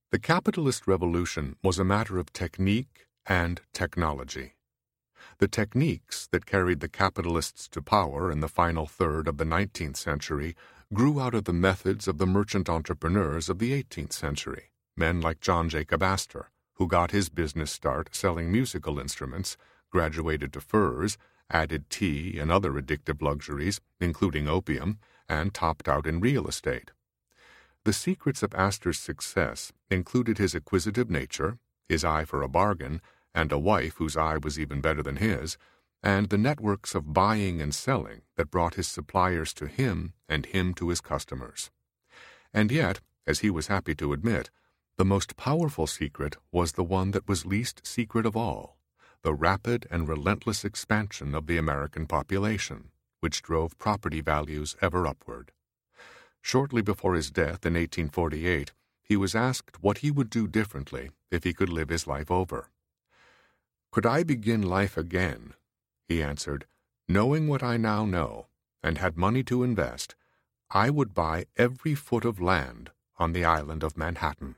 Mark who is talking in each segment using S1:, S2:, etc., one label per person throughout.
S1: The capitalist revolution was a matter of technique and technology. The techniques that carried the capitalists to power in the final third of the 19th century grew out of the methods of the merchant entrepreneurs of the 18th century, men like John Jacob Astor, who got his business start selling musical instruments, graduated to furs, added tea and other addictive luxuries, including opium, and topped out in real estate. The secrets of Astor's success included his acquisitive nature, his eye for a bargain, and a wife whose eye was even better than his, and the networks of buying and selling that brought his suppliers to him and him to his customers. And yet, as he was happy to admit, the most powerful secret was the one that was least secret of all, the rapid and relentless expansion of the American population, which drove property values ever upward. Shortly before his death in 1848, he was asked what he would do differently if he could live his life over. "Could I begin life again?" he answered, "knowing what I now know, and had money to invest, I would buy every foot of land on the island of Manhattan."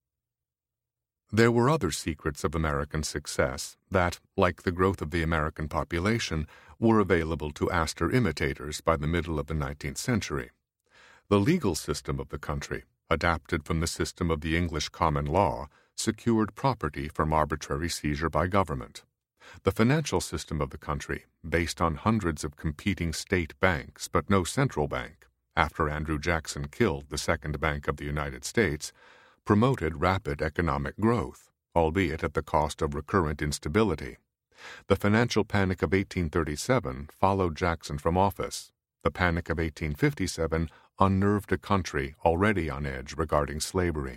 S1: There were other secrets of American success that, like the growth of the American population, were available to Astor imitators by the middle of the 19th century. The legal system of the country, adapted from the system of the English common law, secured property from arbitrary seizure by government. The financial system of the country, based on hundreds of competing state banks but no central bank, after Andrew Jackson killed the second Bank of the United States, promoted rapid economic growth, albeit at the cost of recurrent instability. The financial panic of 1837 followed Jackson from office. The panic of 1857 unnerved a country already on edge regarding slavery.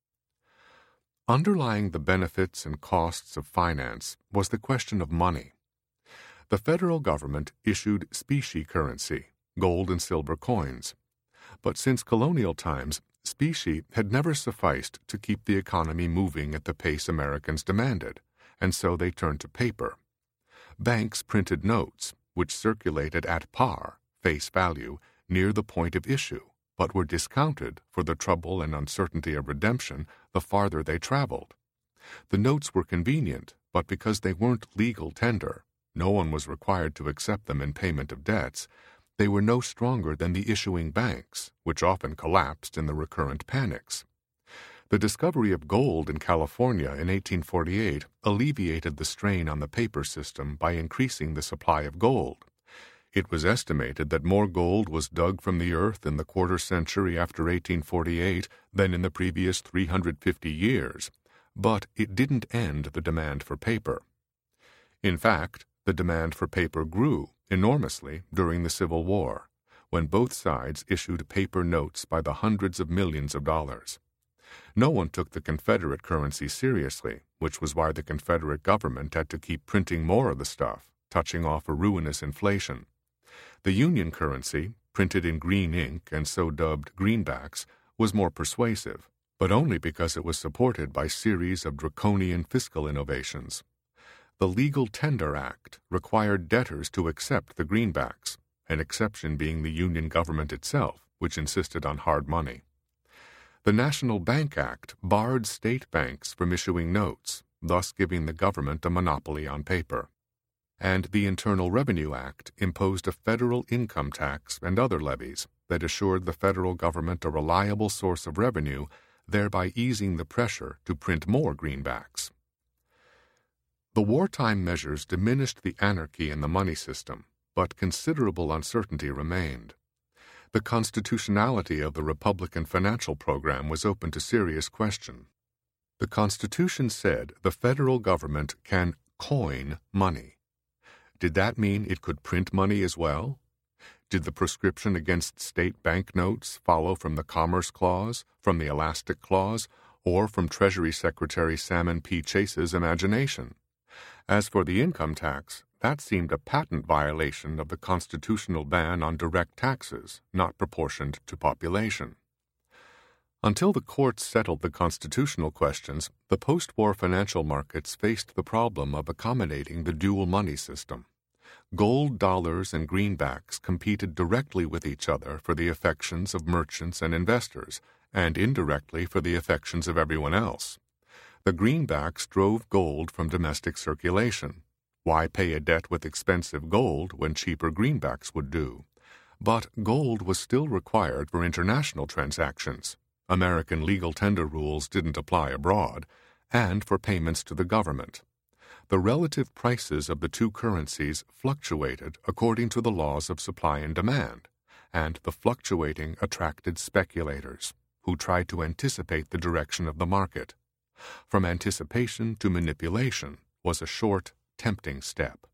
S1: Underlying the benefits and costs of finance was the question of money. The federal government issued specie currency, gold and silver coins. But since colonial times, specie had never sufficed to keep the economy moving at the pace Americans demanded, and so they turned to paper. Banks printed notes, which circulated at par, face value, near the point of issue, but were discounted for the trouble and uncertainty of redemption the farther they traveled. The notes were convenient, but because they weren't legal tender, no one was required to accept them in payment of debts, they were no stronger than the issuing banks, which often collapsed in the recurrent panics. The discovery of gold in California in 1848 alleviated the strain on the paper system by increasing the supply of gold. It was estimated that more gold was dug from the earth in the quarter century after 1848 than in the previous 350 years, but it didn't end the demand for paper. In fact, the demand for paper grew enormously during the Civil War, when both sides issued paper notes by the hundreds of millions of dollars. No one took the Confederate currency seriously, which was why the Confederate government had to keep printing more of the stuff, touching off a ruinous inflation. The Union currency, printed in green ink and so dubbed greenbacks, was more persuasive, but only because it was supported by a series of draconian fiscal innovations. The Legal Tender Act required debtors to accept the greenbacks, an exception being the Union government itself, which insisted on hard money. The National Bank Act barred state banks from issuing notes, thus giving the government a monopoly on paper. And the Internal Revenue Act imposed a federal income tax and other levies that assured the federal government a reliable source of revenue, thereby easing the pressure to print more greenbacks. The wartime measures diminished the anarchy in the money system, but considerable uncertainty remained. The constitutionality of the Republican financial program was open to serious question. The Constitution said the federal government can coin money. Did that mean it could print money as well? Did the prescription against state banknotes follow from the Commerce Clause, from the Elastic Clause, or from Treasury Secretary Salmon P. Chase's imagination? As for the income tax, that seemed a patent violation of the constitutional ban on direct taxes, not proportioned to population. Until the courts settled the constitutional questions, the post-war financial markets faced the problem of accommodating the dual money system. Gold dollars and greenbacks competed directly with each other for the affections of merchants and investors, and indirectly for the affections of everyone else. The greenbacks drove gold from domestic circulation. Why pay a debt with expensive gold when cheaper greenbacks would do? But gold was still required for international transactions. American legal tender rules didn't apply abroad, and for payments to the government. The relative prices of the two currencies fluctuated according to the laws of supply and demand, and the fluctuating attracted speculators, who tried to anticipate the direction of the market. From anticipation to manipulation was a short, tempting step.